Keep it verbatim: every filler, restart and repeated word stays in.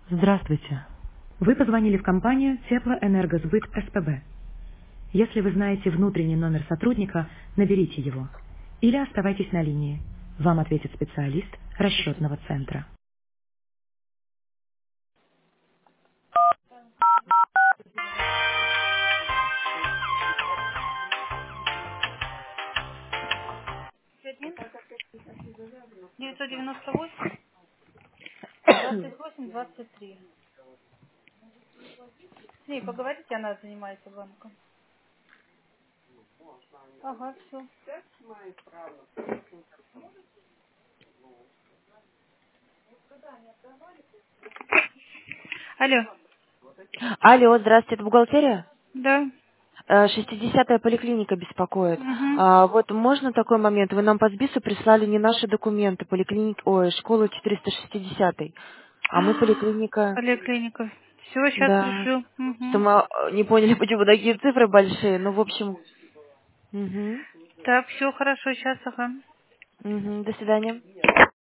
Здравствуйте. Вы позвонили в компанию Теплоэнергосбыт СПБ. Если вы знаете внутренний номер сотрудника, наберите его. Или оставайтесь на линии. Вам ответит специалист расчетного центра. Один, девятьсот девяносто восемь, двадцать восемь, двадцать три. С ней поговорите, она занимается банком. Ага, все. Алло. Алло, здравствуйте, это бухгалтерия? Да. Э, шестидесятая поликлиника беспокоит. Угу. А, вот можно такой момент? Вы нам по СБИСу прислали не наши документы, поликлиники, ой, школа четыреста шестьдесят. А мы поликлиника, Поликлиника. Все, сейчас да. пришлю. Что Угу. мы э, не поняли, почему такие цифры большие. Ну, в общем, угу. Так, все хорошо, сейчас, ага. Угу. До свидания.